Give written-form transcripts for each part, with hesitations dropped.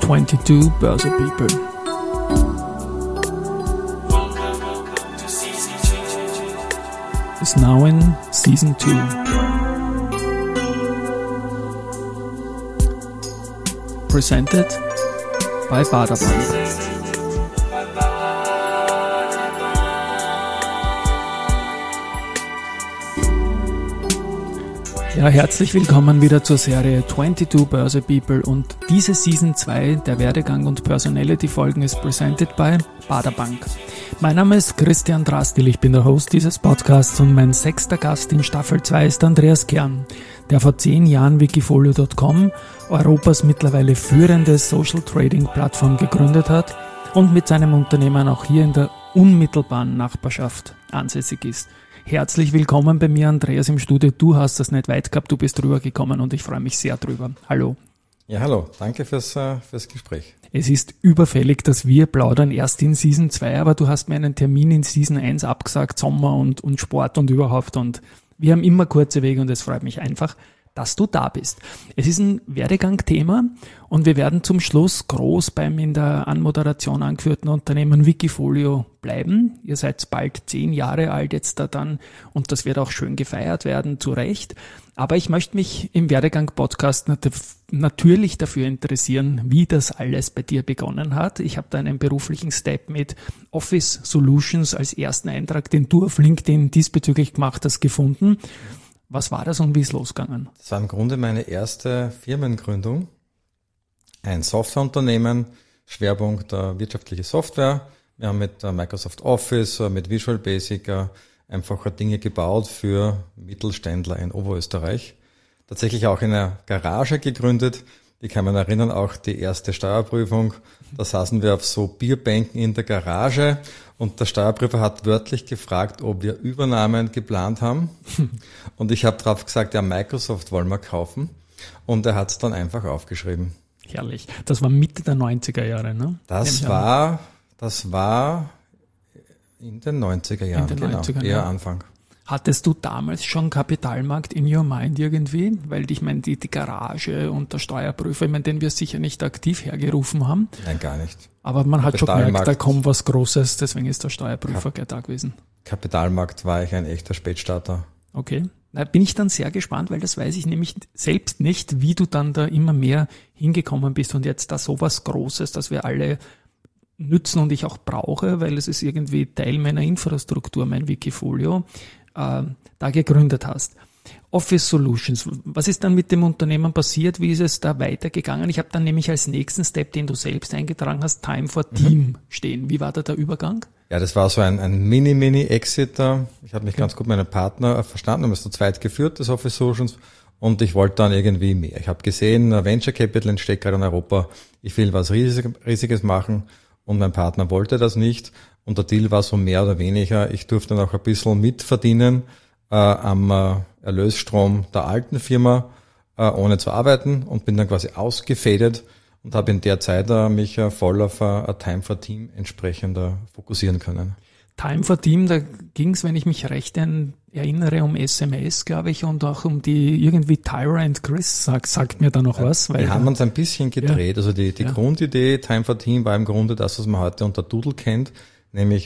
22 Börse People. Is now in Season 2. Presented by Baader Bank. Ja, herzlich willkommen wieder zur Serie 22 Börse People und diese Season 2 der Werdegang und Personality Folgen ist presented by Baader Bank. Mein Name ist Christian Drastil, ich bin der Host dieses Podcasts und mein 6. Gast in Staffel 2 ist Andreas Kern, der vor 10 Jahren Wikifolio.com, Europas mittlerweile führende Social Trading Plattform, gegründet hat und mit seinem Unternehmen auch hier in der unmittelbaren Nachbarschaft ansässig ist. Herzlich willkommen bei mir, Andreas, im Studio. Du hast das nicht weit gehabt, du bist rübergekommen und ich freue mich sehr drüber. Hallo. Ja, hallo. Danke fürs Gespräch. Es ist überfällig, dass wir plaudern erst in Season 2, aber du hast mir einen Termin in Season 1 abgesagt, Sommer und Sport und überhaupt, und wir haben immer kurze Wege und es freut mich einfach, dass du da bist. Es ist ein Werdegang-Thema und wir werden zum Schluss groß beim in der Anmoderation angeführten Unternehmen Wikifolio bleiben. Ihr seid bald 10 Jahre alt jetzt da dann und das wird auch schön gefeiert werden, zu Recht. Aber ich möchte mich im Werdegang-Podcast natürlich dafür interessieren, wie das alles bei dir begonnen hat. Ich habe da einen beruflichen Step mit Office Solutions als ersten Eintrag, den du auf LinkedIn diesbezüglich gemacht hast, gefunden. Was war das und wie ist losgegangen? Das war im Grunde meine erste Firmengründung. Ein Softwareunternehmen, Schwerpunkt wirtschaftliche Software. Wir haben mit Microsoft Office, mit Visual Basic einfach Dinge gebaut für Mittelständler in Oberösterreich. Tatsächlich auch in einer Garage gegründet. Die kann man erinnern, auch die erste Steuerprüfung. Da saßen wir auf so Bierbänken in der Garage und der Steuerprüfer hat wörtlich gefragt, ob wir Übernahmen geplant haben. Und ich habe drauf gesagt, ja, Microsoft wollen wir kaufen. Und er hat es dann einfach aufgeschrieben. Herrlich. Das war Mitte der 90er Jahre, ne? Das war in den 90er Jahren, in den 90er, eher Anfang. Hattest du damals schon Kapitalmarkt in your mind irgendwie? Weil ich meine, die Garage und der Steuerprüfer, ich meine, den wir sicher nicht aktiv hergerufen haben. Nein, gar nicht. Aber man hat schon gemerkt, da kommt was Großes, deswegen ist der Steuerprüfer gleich da gewesen. Kapitalmarkt war ich ein echter Spätstarter. Okay. Da bin ich dann sehr gespannt, weil das weiß ich nämlich selbst nicht, wie du dann da immer mehr hingekommen bist und jetzt da sowas Großes, das wir alle nützen und ich auch brauche, weil es ist irgendwie Teil meiner Infrastruktur, mein Wikifolio, da gegründet hast. Office Solutions, was ist dann mit dem Unternehmen passiert? Wie ist es da weitergegangen? Ich habe dann nämlich als nächsten Step, den du selbst eingetragen hast, Time for Team stehen. Wie war da der Übergang? Ja, das war so ein Mini-Exit. Ich habe mich ganz gut mit meinem Partner verstanden, haben es zu zweit geführt, das Office Solutions, und ich wollte dann irgendwie mehr. Ich habe gesehen, Venture Capital entsteht gerade in Europa, ich will was Riesiges machen und mein Partner wollte das nicht. Und der Deal war so mehr oder weniger, ich durfte noch ein bisschen mitverdienen am Erlösstrom der alten Firma, ohne zu arbeiten, und bin dann quasi ausgefadet und habe in der Zeit mich voll auf Time for Team entsprechend fokussieren können. Time for Team, da ging es, wenn ich mich recht erinnere, um SMS, glaube ich, und auch um die irgendwie Tyra and Chris, sagt mir da noch was. Weil wir haben uns ein bisschen gedreht. Ja. Also die Grundidee Time for Team war im Grunde das, was man heute unter Doodle kennt, nämlich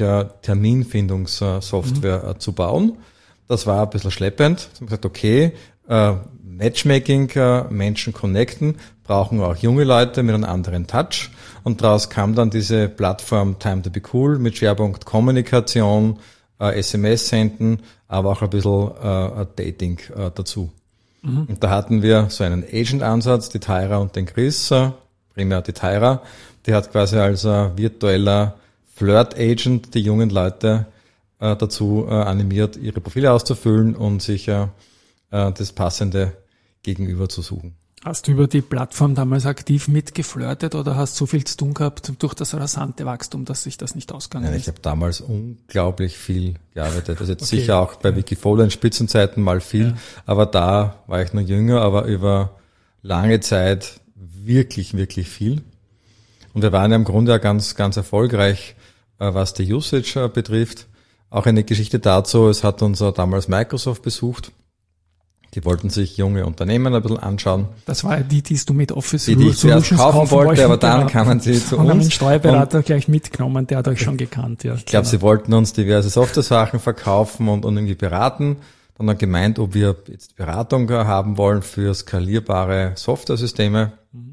Terminfindungssoftware zu bauen. Das war ein bisschen schleppend. Ich habe gesagt, okay, Matchmaking, Menschen connecten, brauchen auch junge Leute mit einem anderen Touch. Und daraus kam dann diese Plattform Time to be Cool mit Schwerpunkt Kommunikation, SMS senden, aber auch ein bisschen Dating dazu. Mhm. Und da hatten wir so einen Agent-Ansatz, die Tyra und den Chris, primär die Tyra, die hat quasi als virtueller Flirt-Agent die jungen Leute dazu animiert, ihre Profile auszufüllen und sich das passende Gegenüber zu suchen. Hast du über die Plattform damals aktiv mitgeflirtet oder hast so viel zu tun gehabt durch das rasante Wachstum, dass sich das nicht ausgegangen ist? Ich habe damals unglaublich viel gearbeitet. Also jetzt sicher auch bei Wikifolio in Spitzenzeiten mal viel, aber da war ich noch jünger, aber über lange Zeit wirklich, wirklich viel. Und wir waren ja im Grunde ja ganz, ganz erfolgreich, was die Usage betrifft. Auch eine Geschichte dazu, es hat uns damals Microsoft besucht Die wollten sich junge Unternehmen ein bisschen anschauen. Das war ja die du mit Office die ich zuerst kaufen wollte, aber dann kamen sie zu uns. Und haben den Steuerberater gleich mitgenommen, der hat euch schon gekannt. Ja, ich glaube, sie wollten uns diverse Software-Sachen verkaufen und irgendwie beraten. Dann hat gemeint, ob wir jetzt Beratung haben wollen für skalierbare Software-Systeme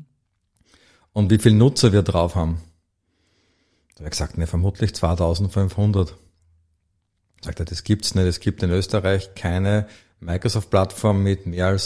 und wie viele Nutzer wir drauf haben. Da habe ich gesagt, ne, vermutlich 2500. Sagt er, das gibt's nicht. Es gibt in Österreich keine Microsoft-Plattform mit mehr als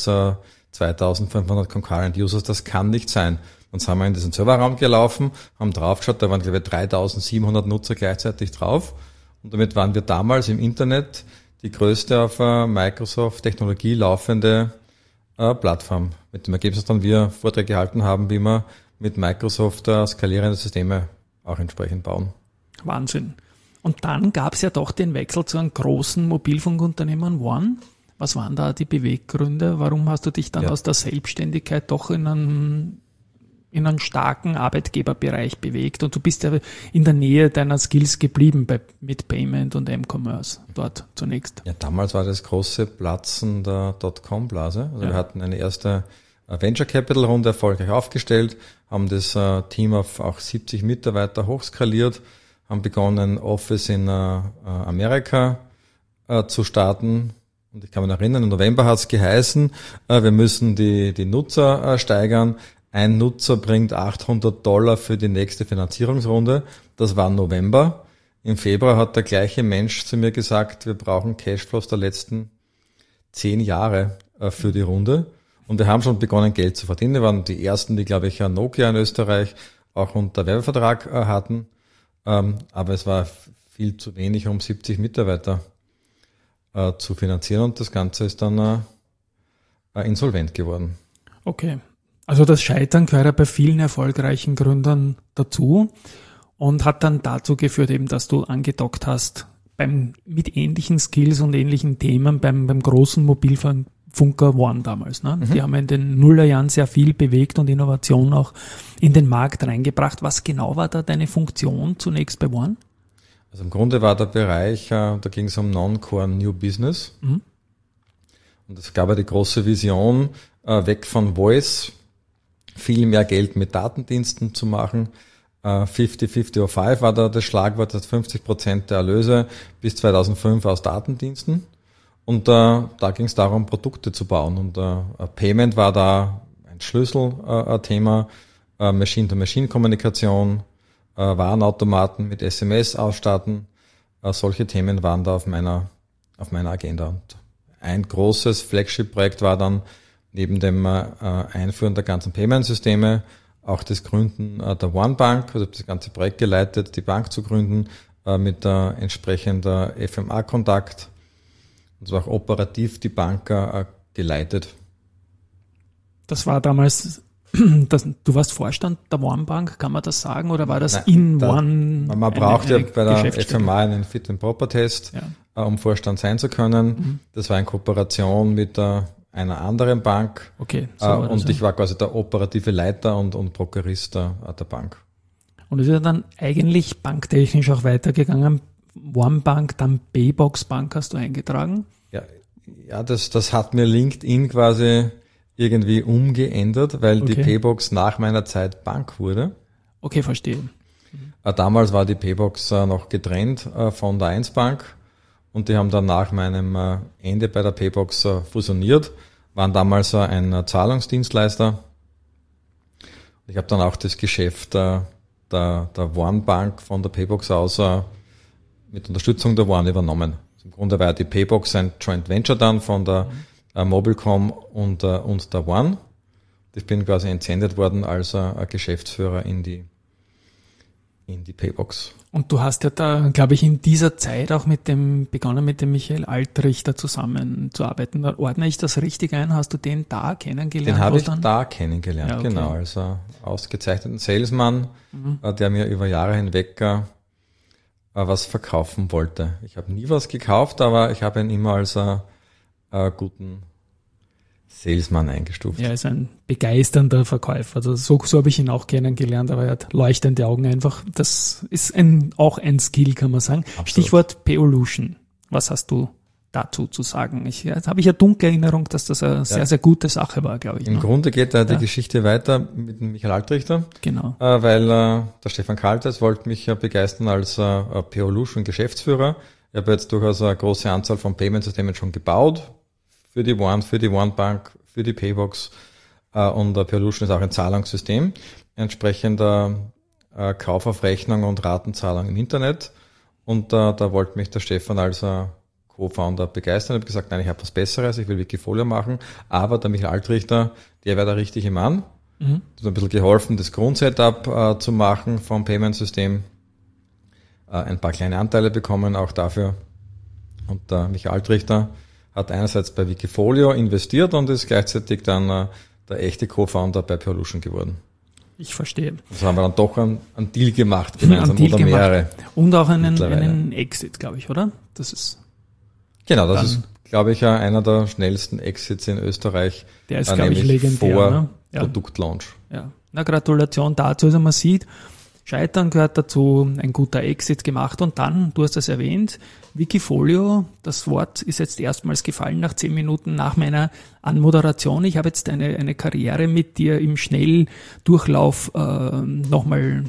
2500 Concurrent Users. Das kann nicht sein. Dann sind wir in diesen Serverraum gelaufen, haben draufgeschaut, da waren glaube ich 3700 Nutzer gleichzeitig drauf. Und damit waren wir damals im Internet die größte auf Microsoft-Technologie laufende Plattform. Mit dem Ergebnis, dass dann wir Vorträge gehalten haben, wie wir mit Microsoft skalierende Systeme auch entsprechend bauen. Wahnsinn. Und dann gab es ja doch den Wechsel zu einem großen Mobilfunkunternehmen One. Was waren da die Beweggründe? Warum hast du dich dann aus der Selbstständigkeit doch in einen starken Arbeitgeberbereich bewegt? Und du bist ja in der Nähe deiner Skills geblieben mit Payment und M-Commerce dort zunächst. Ja, damals war das große Platzen der Dotcom-Blase. Also wir hatten eine erste Venture Capital Runde erfolgreich aufgestellt, haben das Team auf auch 70 Mitarbeiter hochskaliert, haben begonnen, Office in Amerika zu starten. Und ich kann mich erinnern, im November hat es geheißen, wir müssen die Nutzer steigern. Ein Nutzer bringt $800 für die nächste Finanzierungsrunde. Das war November. Im Februar hat der gleiche Mensch zu mir gesagt, wir brauchen Cashflows der letzten 10 Jahre für die Runde. Und wir haben schon begonnen, Geld zu verdienen. Wir waren die ersten, die, glaube ich, Nokia in Österreich auch unter Werbevertrag hatten. Aber es war viel zu wenig, um 70 Mitarbeiter zu finanzieren. Und das Ganze ist dann insolvent geworden. Okay. Also das Scheitern gehört ja bei vielen erfolgreichen Gründern dazu und hat dann dazu geführt, eben, dass du angedockt hast mit ähnlichen Skills und ähnlichen Themen beim großen Mobilfunker One damals. Ne? Die haben in den Nullerjahren sehr viel bewegt und Innovation auch in den Markt reingebracht. Was genau war da deine Funktion zunächst bei One? Also im Grunde war der Bereich, da ging es um Non-Core New Business. Und es gab ja die große Vision, weg von Voice, viel mehr Geld mit Datendiensten zu machen. 50-50-05 war da das Schlagwort, dass 50% der Erlöse bis 2005 aus Datendiensten. Und da ging es darum, Produkte zu bauen. Und Payment war da ein Schlüsselthema, Machine-to-Machine-Kommunikation, Warenautomaten mit SMS ausstatten. Solche Themen waren da auf meiner Agenda. Und ein großes Flagship-Projekt war dann neben dem Einführen der ganzen Payment-Systeme auch das Gründen der One Bank, also das ganze Projekt geleitet, die Bank zu gründen, mit entsprechender FMA-Kontakt und zwar auch operativ die Bank geleitet. Das war damals, du warst Vorstand der One Bank, kann man das sagen, oder war das One? Man braucht ja bei der FMA einen Fit and Proper Test, um Vorstand sein zu können. Das war in Kooperation mit einer anderen Bank. Okay. Und ich war quasi der operative Leiter und Prokurist der Bank. Und es ist ja dann eigentlich banktechnisch auch weitergegangen. One Bank, dann Paybox Bank hast du eingetragen. Ja, das hat mir LinkedIn quasi irgendwie umgeändert, weil die Paybox nach meiner Zeit Bank wurde. Okay, verstehe. Damals war die Paybox noch getrennt von der 1 Bank und die haben dann nach meinem Ende bei der Paybox fusioniert, waren damals ein Zahlungsdienstleister. Ich habe dann auch das Geschäft der One Bank von der Paybox aus mit Unterstützung der One übernommen. Im Grunde war die Paybox ein Joint Venture dann von der Mobilcom und der One. Ich bin quasi entsendet worden als Geschäftsführer in die Paybox. Und du hast ja da, glaube ich, in dieser Zeit auch begonnen mit dem Michael Altrichter zusammenzuarbeiten. Ordne ich das richtig ein? Hast du den da kennengelernt? Den habe ich da kennengelernt, ja, okay. Genau. Als ausgezeichneten Salesman, der mir über Jahre hinweg was verkaufen wollte. Ich habe nie was gekauft, aber ich habe ihn immer als guten Salesman eingestuft. Er ist ein begeisternder Verkäufer. Also so habe ich ihn auch kennengelernt, aber er hat leuchtende Augen einfach. Das ist auch ein Skill, kann man sagen. Absolut. Stichwort Payolution. Was hast du dazu zu sagen? Jetzt habe ich eine dunkle Erinnerung, dass das eine sehr, sehr gute Sache war, glaube ich. Im Grunde geht da die Geschichte weiter mit dem Michael Altrichter. Genau. Weil der Stefan Kaltes wollte mich begeistern als Peolution Geschäftsführer. Ich habe jetzt durchaus eine große Anzahl von Payment-Systemen schon gebaut. Für die OneBank, für die Paybox. Und Peolution ist auch ein Zahlungssystem. Entsprechend Kauf auf Rechnung und Ratenzahlung im Internet. Und da wollte mich der Stefan als Co-Founder begeistern. Ich habe gesagt, nein, ich habe was Besseres, ich will Wikifolio machen. Aber der Michael Altrichter, der wäre der richtige Mann. Mhm. Das hat ein bisschen geholfen, das Grundsetup zu machen vom Payment-System. Ein paar kleine Anteile bekommen auch dafür. Und der Michael Altrichter hat einerseits bei Wikifolio investiert und ist gleichzeitig dann der echte Co-Founder bei Peolution geworden. Ich verstehe. Also haben wir dann doch einen Deal gemacht, gemeinsam oder mehrere. Und auch einen Exit, glaube ich, oder? Das ist genau, das ist, glaube ich, einer der schnellsten Exits in Österreich. Der ist, glaube ich, legendär. Vor ne? Produktlaunch. Ja. Na, Gratulation dazu. Also man sieht, Scheitern gehört dazu, ein guter Exit gemacht und dann, du hast es erwähnt, Wikifolio, das Wort ist jetzt erstmals gefallen nach 10 Minuten nach meiner Anmoderation. Ich habe jetzt eine Karriere mit dir im Schnelldurchlauf nochmal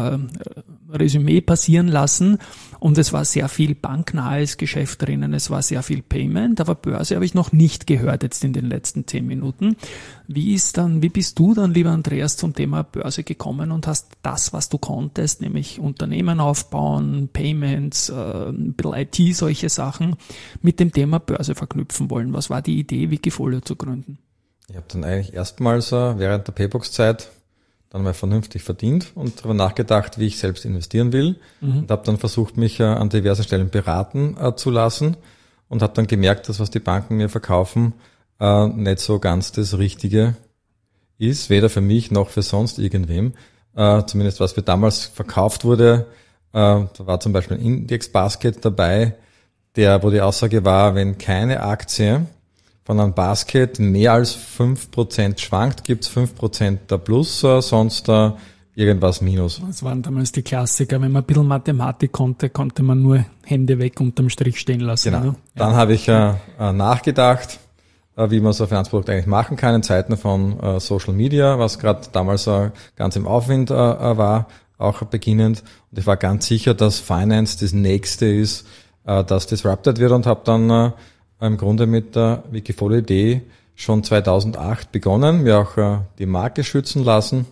Resümee passieren lassen und es war sehr viel banknahes Geschäft drinnen, es war sehr viel Payment, aber Börse habe ich noch nicht gehört jetzt in den letzten 10 Minuten. Wie bist du dann, lieber Andreas, zum Thema Börse gekommen und hast das, was du konntest, nämlich Unternehmen aufbauen, Payments, ein bisschen IT, solche Sachen, mit dem Thema Börse verknüpfen wollen? Was war die Idee, Wikifolio zu gründen? Ich habe dann eigentlich erstmals während der Paybox-Zeit dann mal vernünftig verdient und darüber nachgedacht, wie ich selbst investieren will und habe dann versucht, mich an diversen Stellen beraten zu lassen und habe dann gemerkt, dass was die Banken mir verkaufen, nicht so ganz das Richtige ist, weder für mich noch für sonst irgendwem. Zumindest was mir damals verkauft wurde, da war zum Beispiel ein Index-Basket dabei, wo die Aussage war, wenn keine Aktie von einem Basket mehr als 5% schwankt, gibt's 5% der Plus, sonst irgendwas Minus. Das waren damals die Klassiker. Wenn man ein bisschen Mathematik konnte man nur Hände weg unterm Strich stehen lassen. Genau. Ne? Dann habe ich nachgedacht, wie man so ein Finanzprodukt eigentlich machen kann in Zeiten von Social Media, was gerade damals ganz im Aufwind war, auch beginnend. Und ich war ganz sicher, dass Finance das nächste ist, das disrupted wird und habe dann im Grunde mit der Wikifolio-Idee schon 2008 begonnen, mir auch die Marke schützen lassen,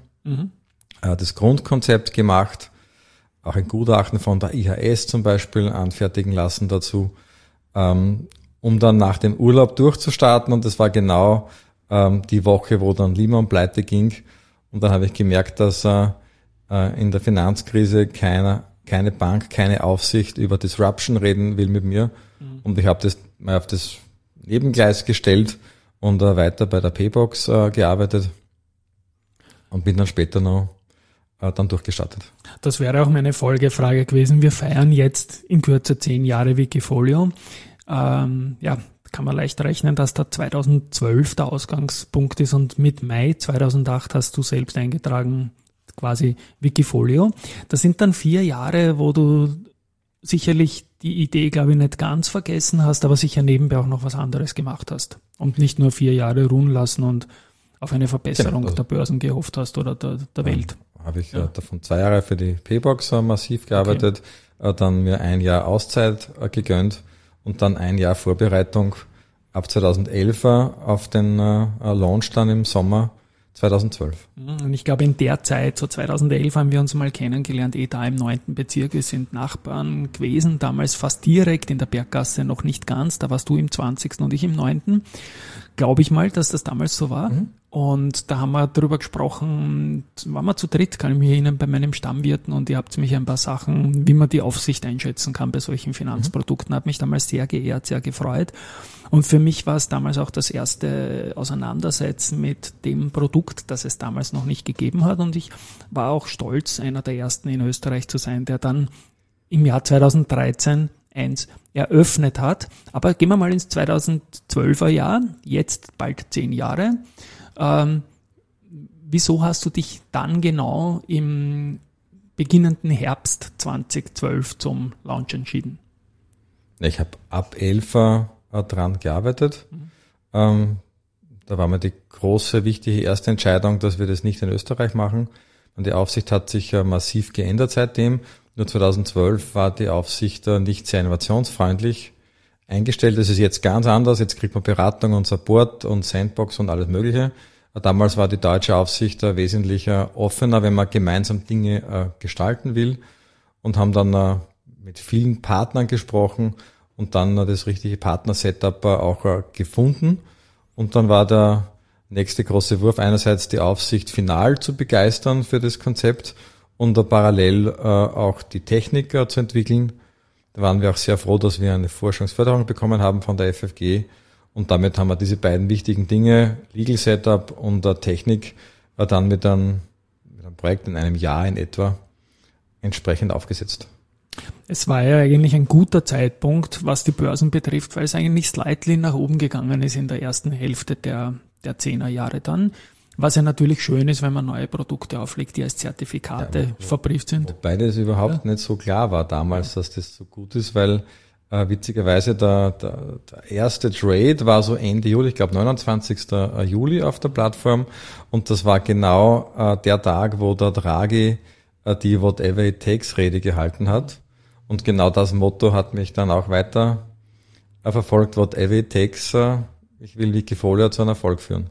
das Grundkonzept gemacht, auch ein Gutachten von der IHS zum Beispiel anfertigen lassen dazu, um dann nach dem Urlaub durchzustarten und das war genau die Woche, wo dann Lehman pleite ging und dann habe ich gemerkt, dass in der Finanzkrise keine Bank, keine Aufsicht über Disruption reden will mit mir und ich habe das mal auf das Nebengleis gestellt und weiter bei der Paybox gearbeitet und bin dann später noch dann durchgestartet. Das wäre auch meine Folgefrage gewesen. Wir feiern jetzt in Kürze 10 Jahre Wikifolio. Kann man leicht rechnen, dass da 2012 der Ausgangspunkt ist und mit Mai 2008 hast du selbst eingetragen, quasi Wikifolio. Das sind dann 4 Jahre, wo du sicherlich die Idee, glaube ich, nicht ganz vergessen hast, aber sicher nebenbei auch noch was anderes gemacht hast und nicht nur 4 Jahre ruhen lassen und auf eine Verbesserung der Börsen gehofft hast oder der Welt. Habe ich davon 2 Jahre für die Paybox massiv gearbeitet, dann mir 1 Jahr Auszeit gegönnt und dann 1 Jahr Vorbereitung ab 2011 auf den Launch dann im Sommer 2012. Und ich glaube, in der Zeit, so 2011, haben wir uns mal kennengelernt, da im 9. Bezirk. Wir sind Nachbarn gewesen, damals fast direkt in der Berggasse, noch nicht ganz. Da warst du im 20. und ich im 9. Glaube ich mal, dass das damals so war. Und da haben wir drüber gesprochen, waren wir zu dritt, kann ich mich erinnern, bei meinem Stammwirten und ihr habt mich ein paar Sachen, wie man die Aufsicht einschätzen kann bei solchen Finanzprodukten, hat mich damals sehr geehrt, sehr gefreut. Und für mich war es damals auch das erste Auseinandersetzen mit dem Produkt, das es damals noch nicht gegeben hat. Und ich war auch stolz, einer der ersten in Österreich zu sein, der dann im Jahr 2013 eins eröffnet hat. Aber gehen wir mal ins 2012er Jahr, jetzt bald 10 Jahre. Wieso hast du dich dann genau im beginnenden Herbst 2012 zum Launch entschieden? Ich habe ab 11 dran gearbeitet. Da war mir die große, wichtige erste Entscheidung, dass wir das nicht in Österreich machen. Und die Aufsicht hat sich massiv geändert seitdem. Nur 2012 war die Aufsicht nicht sehr innovationsfreundlich eingestellt. Das ist jetzt ganz anders. Jetzt kriegt man Beratung und Support und Sandbox und alles Mögliche. Damals war die deutsche Aufsicht wesentlich offener, wenn man gemeinsam Dinge gestalten will, und haben dann mit vielen Partnern gesprochen und dann das richtige Partner-Setup auch gefunden. Und dann war der nächste große Wurf, einerseits die Aufsicht final zu begeistern für das Konzept und parallel auch die Technik zu entwickeln. Da waren wir auch sehr froh, dass wir eine Forschungsförderung bekommen haben von der FFG. Und damit haben wir diese beiden wichtigen Dinge, Legal Setup und Technik, dann mit einem Projekt in einem Jahr in etwa entsprechend aufgesetzt. Es war ja eigentlich ein guter Zeitpunkt, was die Börsen betrifft, weil es eigentlich slightly nach oben gegangen ist in der ersten Hälfte der 10er Jahre dann. Was ja natürlich schön ist, wenn man neue Produkte auflegt, die als Zertifikate verbrieft sind. Wobei das überhaupt nicht so klar war damals, dass das so gut ist, weil witzigerweise der erste Trade war so Ende Juli, ich glaube 29. Juli auf der Plattform, und das war genau der Tag, wo der Draghi die Whatever it takes Rede gehalten hat, und genau das Motto hat mich dann auch weiter verfolgt, Whatever it takes, ich will Wikifolio zu einem Erfolg führen.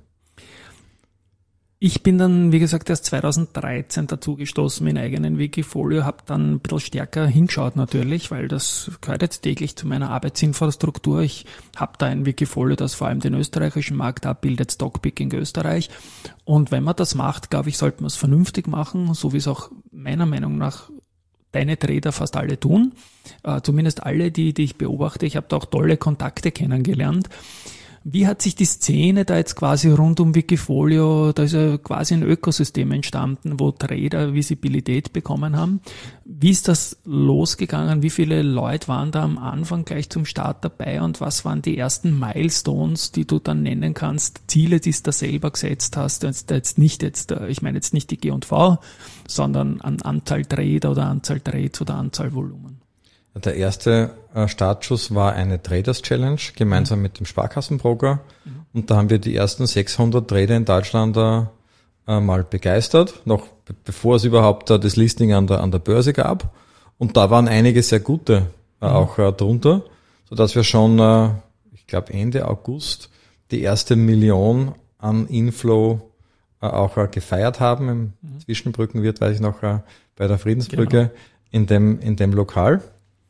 Ich bin dann, wie gesagt, erst 2013 dazu gestoßen mit eigenen Wikifolio, habe dann ein bisschen stärker hingeschaut natürlich, weil das gehört jetzt täglich zu meiner Arbeitsinfrastruktur. Ich habe da ein Wikifolio, das vor allem den österreichischen Markt abbildet, Stockpicking Österreich. Und wenn man das macht, glaube ich, sollte man es vernünftig machen, so wie es auch meiner Meinung nach deine Trader fast alle tun. Zumindest alle, die ich beobachte. Ich habe da auch tolle Kontakte kennengelernt. Wie hat sich die Szene da jetzt quasi rund um Wikifolio, da ist ja quasi ein Ökosystem entstanden, wo Trader Visibilität bekommen haben. Wie ist das losgegangen? Wie viele Leute waren da am Anfang gleich zum Start dabei, und was waren die ersten Milestones, die du dann nennen kannst, Ziele, die du da selber gesetzt hast? Ich meine jetzt nicht die G&V, sondern an Anzahl Trader oder Anzahl Trades oder Anzahl Volumen. Der erste Startschuss war eine Traders Challenge gemeinsam mit dem Sparkassenbroker, und da haben wir die ersten 600 Trader in Deutschland mal begeistert, noch bevor es überhaupt das Listing an der Börse gab, und da waren einige sehr gute auch drunter, so dass wir schon, ich glaube Ende August, die erste Million an Inflow auch gefeiert haben im Zwischenbrückenwirt, weiß ich noch, bei der Friedensbrücke, genau, in dem Lokal.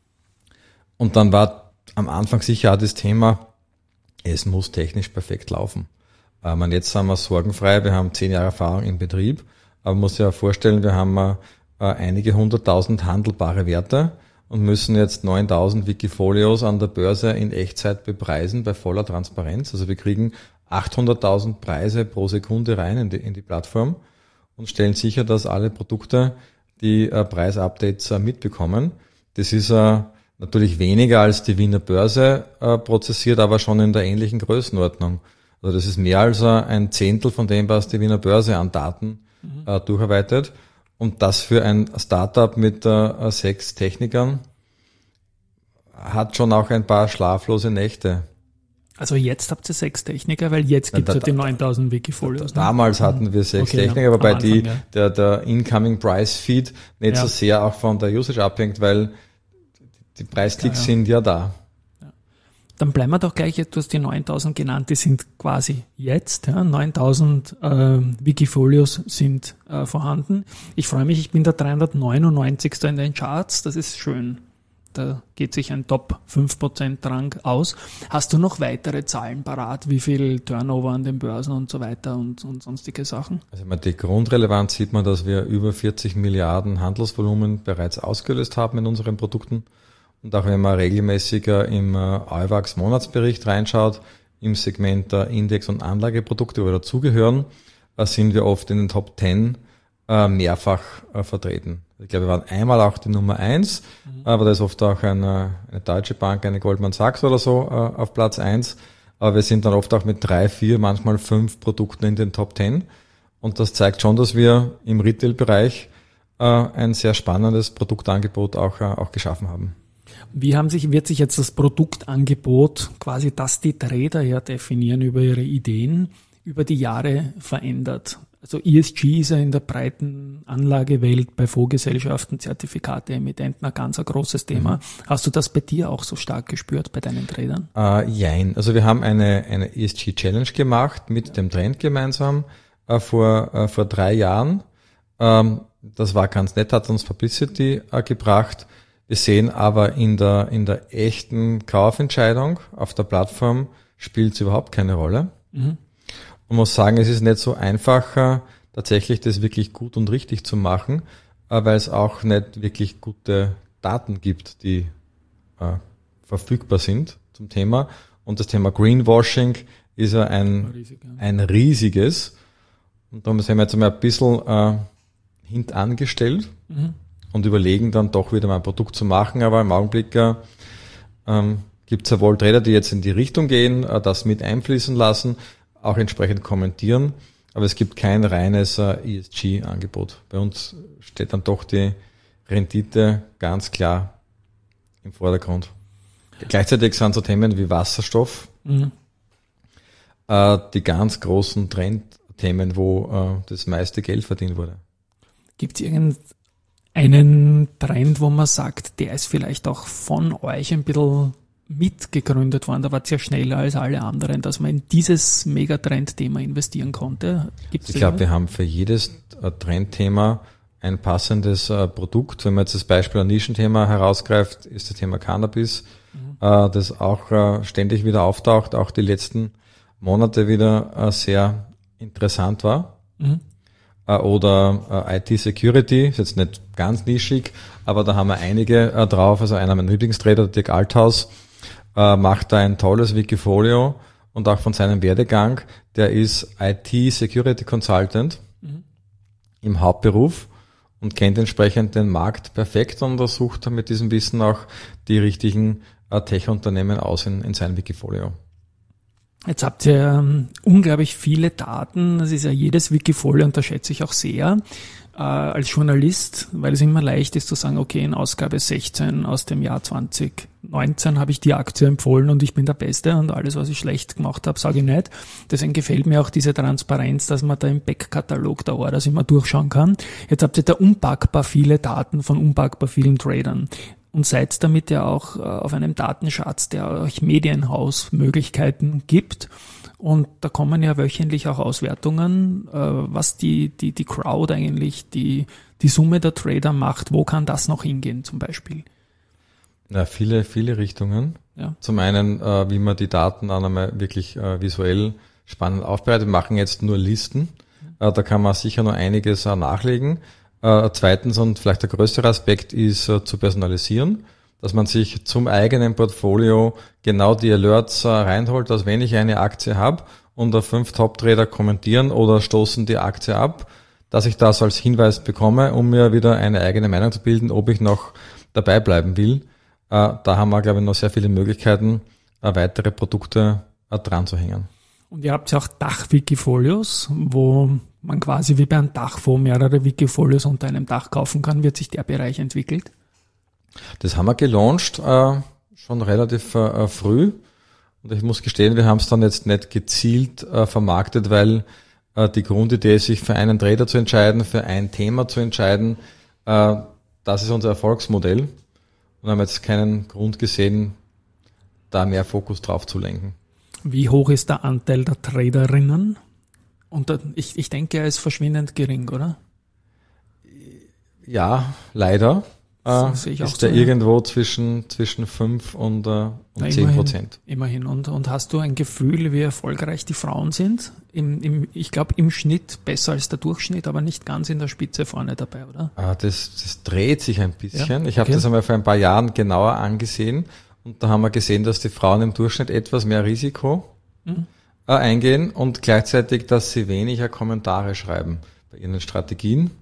Und dann war am Anfang sicher auch das Thema, es muss technisch perfekt laufen. Jetzt sind wir sorgenfrei, wir haben 10 Jahre Erfahrung im Betrieb, aber man muss sich ja vorstellen, wir haben einige 100.000 handelbare Werte und müssen jetzt 9.000 Wikifolios an der Börse in Echtzeit bepreisen bei voller Transparenz. Also wir kriegen 800.000 Preise pro Sekunde rein in die Plattform und stellen sicher, dass alle Produkte die Preisupdates mitbekommen. Das ist natürlich weniger als die Wiener Börse prozessiert, aber schon in der ähnlichen Größenordnung. Also das ist mehr als ein Zehntel von dem, was die Wiener Börse an Daten durcharbeitet. Und das für ein Startup mit 6 Technikern hat schon auch ein paar schlaflose Nächte. Also jetzt habt ihr 6 Techniker, weil jetzt gibt es ja die 9.000 Wikifolios. Damals hatten wir 6 Techniker, wobei der Incoming Price Feed nicht so sehr auch von der Usage abhängt, weil die Preisklicks sind ja da. Ja. Dann bleiben wir doch gleich, du hast die 9.000 genannt, die sind quasi jetzt, 9.000 Wikifolios sind vorhanden. Ich freue mich, ich bin der 399. in den Charts, das ist schön. Da geht sich ein Top 5% Rang aus. Hast du noch weitere Zahlen parat? Wie viel Turnover an den Börsen und so weiter und sonstige Sachen? Also die Grundrelevanz sieht man, dass wir über 40 Milliarden Handelsvolumen bereits ausgelöst haben in unseren Produkten. Und auch wenn man regelmäßig im EUWAX Monatsbericht reinschaut, im Segment Index- und Anlageprodukte, wo dazugehören, sind wir oft in den Top 10 mehrfach vertreten. Ich glaube, wir waren einmal auch die Nummer 1, aber da ist oft auch eine Deutsche Bank, eine Goldman Sachs oder so auf Platz 1. Aber wir sind dann oft auch mit 3, 4, manchmal 5 Produkten in den Top 10. Und das zeigt schon, dass wir im Retail-Bereich ein sehr spannendes Produktangebot auch geschaffen haben. Wird sich jetzt das Produktangebot, quasi das die Trader ja definieren über ihre Ideen, über die Jahre verändert? Also ESG ist ja in der breiten Anlagewelt bei Fondsgesellschaften, Zertifikate, Emittenten ein ganz großes Thema. Hast du das bei dir auch so stark gespürt bei deinen Tradern? Jein. Also wir haben eine ESG-Challenge gemacht mit dem Trend gemeinsam vor 3 Jahren. Das war ganz nett, hat uns Publicity gebracht. Wir sehen aber in der echten Kaufentscheidung auf der Plattform spielt es überhaupt keine Rolle. Und muss sagen, es ist nicht so einfach, tatsächlich das wirklich gut und richtig zu machen, weil es auch nicht wirklich gute Daten gibt, die verfügbar sind zum Thema. Und das Thema Greenwashing ist ja ein riesiges. Und darum sind wir jetzt einmal ein bisschen hintangestellt und überlegen dann doch wieder mal ein Produkt zu machen. Aber im Augenblick gibt es ja wohl Trader, die jetzt in die Richtung gehen, das mit einfließen lassen, auch entsprechend kommentieren, aber es gibt kein reines ESG-Angebot. Bei uns steht dann doch die Rendite ganz klar im Vordergrund. Gleichzeitig sind so Themen wie Wasserstoff die ganz großen Trendthemen, wo das meiste Geld verdient wurde. Gibt es irgendeinen Trend, wo man sagt, der ist vielleicht auch von euch ein bisschen mitgegründet worden, da war es ja schneller als alle anderen, dass man in dieses Megatrend-Thema investieren konnte? Ich glaube, wir haben für jedes Trendthema ein passendes Produkt. Wenn man jetzt das Beispiel ein Nischenthema herausgreift, ist das Thema Cannabis, das auch ständig wieder auftaucht, auch die letzten Monate wieder sehr interessant war. Oder IT-Security, ist jetzt nicht ganz nischig, aber da haben wir einige drauf. Also einer meiner Lieblingstrader, Dirk Althaus, macht da ein tolles Wikifolio und auch von seinem Werdegang, der ist IT-Security Consultant im Hauptberuf und kennt entsprechend den Markt perfekt und versucht mit diesem Wissen auch die richtigen Tech-Unternehmen aus in seinem Wikifolio. Jetzt habt ihr unglaublich viele Daten, das ist ja jedes Wikifolio, und das schätze ich auch sehr, als Journalist, weil es immer leicht ist zu sagen, okay, in Ausgabe 16 aus dem Jahr 2019 habe ich die Aktie empfohlen und ich bin der Beste und alles, was ich schlecht gemacht habe, sage ich nicht. Deswegen gefällt mir auch diese Transparenz, dass man da im Backkatalog der Orders immer durchschauen kann. Jetzt habt ihr da unpackbar viele Daten von unpackbar vielen Tradern. Und seid damit ja auch auf einem Datenschatz, der euch Medienhausmöglichkeiten gibt. Und da kommen ja wöchentlich auch Auswertungen, was die Crowd eigentlich, die Summe der Trader macht. Wo kann das noch hingehen zum Beispiel? Ja, viele Richtungen. Ja. Zum einen, wie man die Daten dann einmal wirklich visuell spannend aufbereitet. Wir machen jetzt nur Listen. Da kann man sicher noch einiges nachlegen. Zweitens und vielleicht der größere Aspekt ist zu personalisieren, dass man sich zum eigenen Portfolio genau die Alerts reinholt, dass wenn ich eine Aktie habe und 5 Top-Trader kommentieren oder stoßen die Aktie ab, dass ich das als Hinweis bekomme, um mir wieder eine eigene Meinung zu bilden, ob ich noch dabei bleiben will. Da haben wir, glaube ich, noch sehr viele Möglichkeiten, weitere Produkte dran zu hängen. Und ihr habt ja auch Dach-Wikifolios, wo man quasi wie bei einem Dachfonds mehrere Wikifolios unter einem Dach kaufen kann. Wird sich der Bereich entwickelt? Das haben wir gelauncht, schon relativ früh. Und ich muss gestehen, wir haben es dann jetzt nicht gezielt vermarktet, weil die Grundidee ist, sich für einen Trader zu entscheiden, für ein Thema zu entscheiden. Das ist unser Erfolgsmodell. Und haben jetzt keinen Grund gesehen, da mehr Fokus drauf zu lenken. Wie hoch ist der Anteil der Traderinnen? Und ich denke, er ist verschwindend gering, oder? Ja, leider. Sehe ich auch ist der irgendwo zwischen 5 und 10%. Immerhin. Und hast du ein Gefühl, wie erfolgreich die Frauen sind? Ich glaube, im Schnitt besser als der Durchschnitt, aber nicht ganz in der Spitze vorne dabei, oder? Das dreht sich ein bisschen. Ja, ich habe das einmal vor ein paar Jahren genauer angesehen. Und da haben wir gesehen, dass die Frauen im Durchschnitt etwas mehr Risiko eingehen und gleichzeitig, dass sie weniger Kommentare schreiben bei ihren Strategien.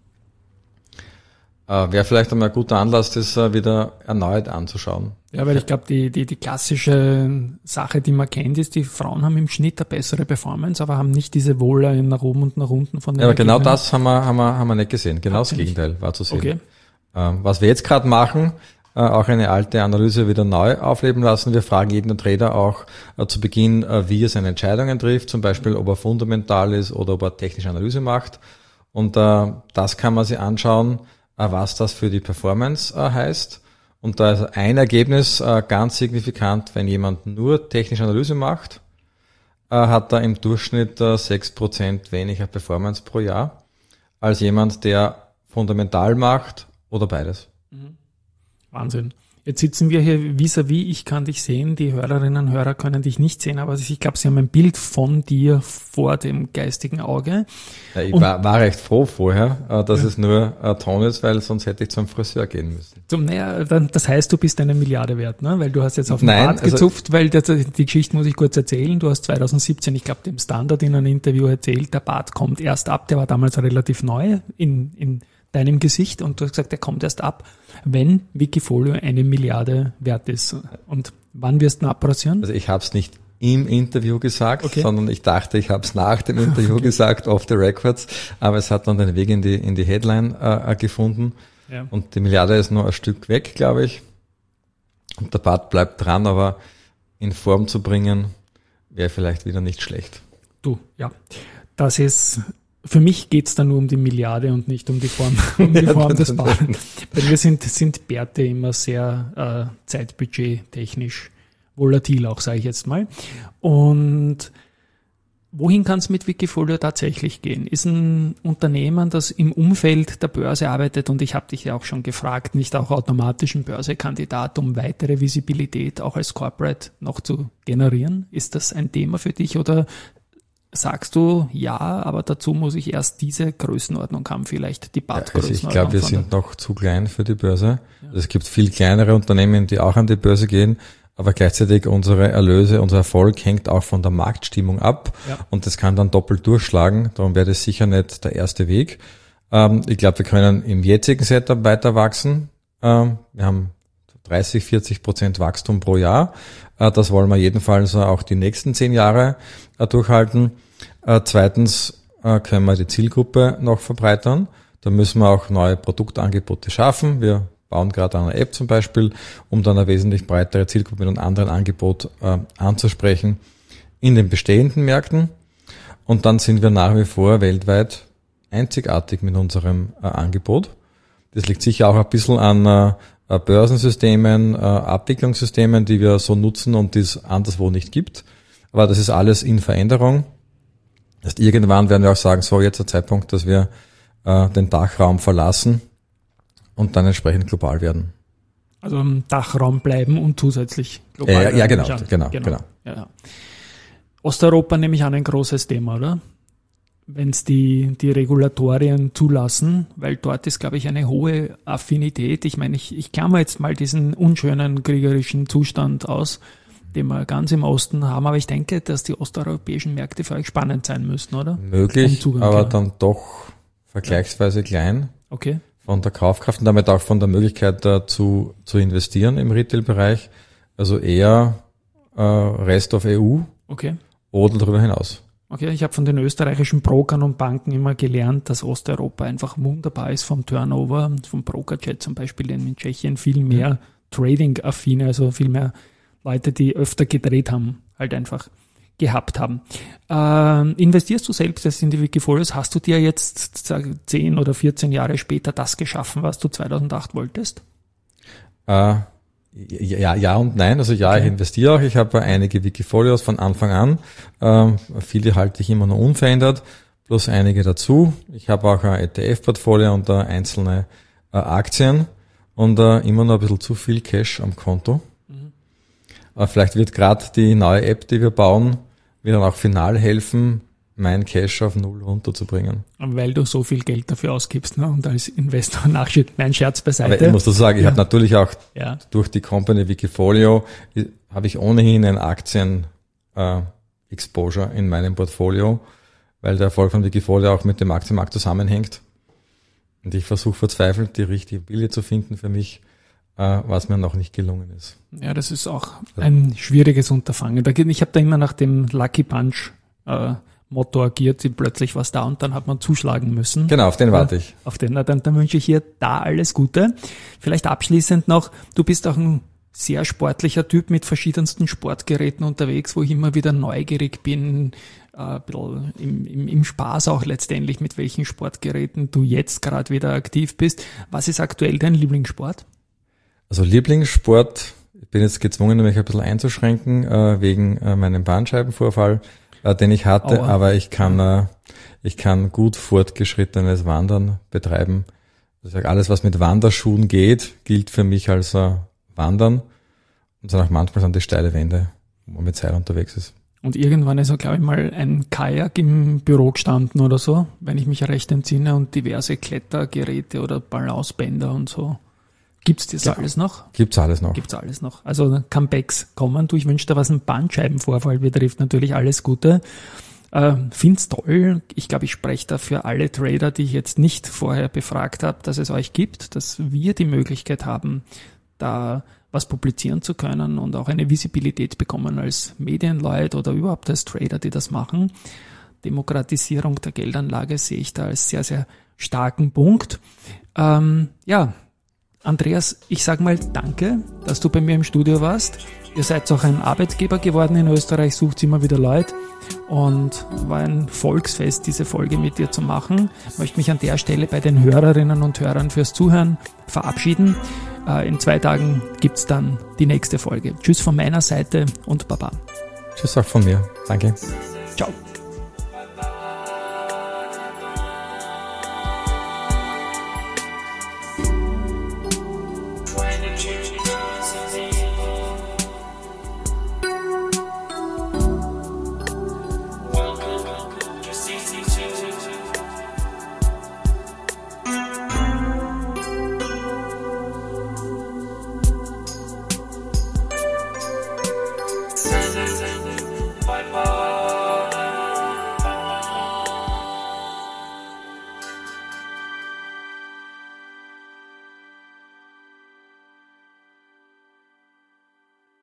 Wäre vielleicht einmal ein guter Anlass, das wieder erneut anzuschauen. Ja, weil ich glaube, die klassische Sache, die man kennt, ist, die Frauen haben im Schnitt eine bessere Performance, aber haben nicht diese Wohler nach oben und nach unten von den Ja, aber genau das haben wir nicht gesehen. Genau das Gegenteil war zu sehen. Okay. Was wir jetzt gerade machen, auch eine alte Analyse wieder neu aufleben lassen. Wir fragen jeden Trader auch zu Beginn, wie er seine Entscheidungen trifft, zum Beispiel, ob er fundamental ist oder ob er technische Analyse macht. Und das kann man sich anschauen, was das für die Performance heißt. Und da ist ein Ergebnis ganz signifikant, wenn jemand nur technische Analyse macht, hat er im Durchschnitt 6% weniger Performance pro Jahr als jemand, der fundamental macht oder beides. Wahnsinn. Jetzt sitzen wir hier vis-à-vis, ich kann dich sehen, die Hörerinnen und Hörer können dich nicht sehen, aber ich glaube, sie haben ein Bild von dir vor dem geistigen Auge. Ja, ich war recht froh vorher, dass es nur Ton ist, weil sonst hätte ich zum Friseur gehen müssen. Das heißt, du bist eine Milliarde wert, ne? Weil du hast jetzt auf den Bart gezupft, weil die Geschichte muss ich kurz erzählen. Du hast 2017, ich glaube, dem Standard in einem Interview erzählt, der Bart kommt erst ab, der war damals relativ neu in deinem Gesicht und du hast gesagt, der kommt erst ab, wenn Wikifolio 1 Milliarde wert ist. Und wann wirst du ihn abrasieren? Also ich habe es nicht im Interview gesagt, sondern ich dachte, ich habe es nach dem Interview gesagt, off the records, aber es hat dann den Weg in die Headline gefunden. Ja. Und die Milliarde ist nur ein Stück weg, glaube ich. Und der Bart bleibt dran, aber in Form zu bringen, wäre vielleicht wieder nicht schlecht. Das ist... Für mich geht's da nur um die Milliarde und nicht um die Form, des Bartes. Bei mir sind Bärte immer sehr zeitbudgettechnisch volatil, auch sage ich jetzt mal. Und wohin kann es mit Wikifolio tatsächlich gehen? Ist ein Unternehmen, das im Umfeld der Börse arbeitet, und ich habe dich ja auch schon gefragt, nicht auch automatisch ein Börsekandidat, um weitere Visibilität auch als Corporate noch zu generieren? Ist das ein Thema für dich oder sagst du, ja, aber dazu muss ich erst diese Größenordnung haben, vielleicht die BAT-Größenordnung? Ich glaube, wir sind noch zu klein für die Börse. Ja. Es gibt viel kleinere Unternehmen, die auch an die Börse gehen, aber gleichzeitig unsere Erlöse, unser Erfolg hängt auch von der Marktstimmung ab und das kann dann doppelt durchschlagen. Darum wäre das sicher nicht der erste Weg. Ich glaube, wir können im jetzigen Setup weiter wachsen. Wir haben 30-40% Wachstum pro Jahr. Das wollen wir jedenfalls auch die nächsten 10 Jahre durchhalten. Zweitens können wir die Zielgruppe noch verbreitern. Da müssen wir auch neue Produktangebote schaffen. Wir bauen gerade an einer App zum Beispiel, um dann eine wesentlich breitere Zielgruppe mit einem anderen Angebot anzusprechen in den bestehenden Märkten. Und dann sind wir nach wie vor weltweit einzigartig mit unserem Angebot. Das liegt sicher auch ein bisschen an Börsensystemen, Abwicklungssystemen, die wir so nutzen und die es anderswo nicht gibt. Aber das ist alles in Veränderung. Das heißt, irgendwann werden wir auch sagen, so jetzt der Zeitpunkt, dass wir den Dachraum verlassen und dann entsprechend global werden. Also im Dachraum bleiben und zusätzlich global werden. Genau. Ja. Osteuropa nehme ich an, ein großes Thema, oder? Wenn es die Regulatorien zulassen, weil dort ist, glaube ich, eine hohe Affinität. Ich meine, ich klammer jetzt mal diesen unschönen kriegerischen Zustand aus, den wir ganz im Osten haben, aber ich denke, dass die osteuropäischen Märkte für euch spannend sein müssten, oder? Möglich, aber dann doch vergleichsweise klein. Okay. Von der Kaufkraft und damit auch von der Möglichkeit zu investieren im Retail-Bereich. Also eher Rest of EU oder darüber hinaus. Okay, ich habe von den österreichischen Brokern und Banken immer gelernt, dass Osteuropa einfach wunderbar ist vom Turnover, vom Brokerjet zum Beispiel in Tschechien viel mehr Trading-affine, also viel mehr Leute, die öfter gedreht haben, halt einfach gehabt haben. Investierst du selbst jetzt in die Wikifolios? Hast du dir jetzt 10 oder 14 Jahre später das geschaffen, was du 2008 wolltest? Ja und nein. Also ich investiere auch. Ich habe einige Wikifolios von Anfang an. Viele halte ich immer noch unverändert, plus einige dazu. Ich habe auch ein ETF-Portfolio und einzelne Aktien und immer noch ein bisschen zu viel Cash am Konto. Vielleicht wird gerade die neue App, die wir bauen, mir dann auch final helfen, mein Cash auf 0 runterzubringen. Weil du so viel Geld dafür ausgibst, ne? Und als Investor nachschüttet, mein Scherz beiseite. Aber ich muss das sagen, ich habe natürlich auch durch die Company Wikifolio, habe ich ohnehin ein Aktien-Exposure in meinem Portfolio, weil der Erfolg von Wikifolio auch mit dem Aktienmarkt zusammenhängt. Und ich versuche verzweifelt, die richtige Immobilie zu finden für mich, was mir noch nicht gelungen ist. Ja, das ist auch ein schwieriges Unterfangen. Ich habe da immer nach dem Lucky Punch Motto agiert, plötzlich was da und dann hat man zuschlagen müssen. Genau, auf den warte ich. Auf den, dann wünsche ich hier da alles Gute. Vielleicht abschließend noch, du bist auch ein sehr sportlicher Typ mit verschiedensten Sportgeräten unterwegs, wo ich immer wieder neugierig bin, ein bisschen im Spaß auch letztendlich, mit welchen Sportgeräten du jetzt gerade wieder aktiv bist. Was ist aktuell dein Lieblingssport? Also Lieblingssport, ich bin jetzt gezwungen, mich ein bisschen einzuschränken, wegen meinem Bandscheibenvorfall, den ich hatte, aber ich kann gut fortgeschrittenes Wandern betreiben. Ich sage, alles, was mit Wanderschuhen geht, gilt für mich als Wandern. Und dann auch manchmal sind die steile Wände, wo man mit Seil unterwegs ist. Und irgendwann ist auch, glaube ich, mal ein Kajak im Büro gestanden oder so, wenn ich mich recht entsinne, und diverse Klettergeräte oder Balancebänder und so. Gibt's das alles noch? Gibt's alles noch. Also Comebacks kommen. Ich wünsche dir, was einen Bandscheibenvorfall betrifft, natürlich alles Gute. Find's toll. Ich glaube, ich spreche da für alle Trader, die ich jetzt nicht vorher befragt habe, dass es euch gibt, dass wir die Möglichkeit haben, da was publizieren zu können und auch eine Visibilität bekommen als Medienleute oder überhaupt als Trader, die das machen. Demokratisierung der Geldanlage sehe ich da als sehr, sehr starken Punkt. Andreas, ich sage mal danke, dass du bei mir im Studio warst. Ihr seid auch ein Arbeitgeber geworden in Österreich, sucht immer wieder Leute, und war ein Volksfest, diese Folge mit dir zu machen. Ich möchte mich an der Stelle bei den Hörerinnen und Hörern fürs Zuhören verabschieden. In 2 Tagen gibt's dann die nächste Folge. Tschüss von meiner Seite und Baba. Tschüss auch von mir. Danke. Ciao.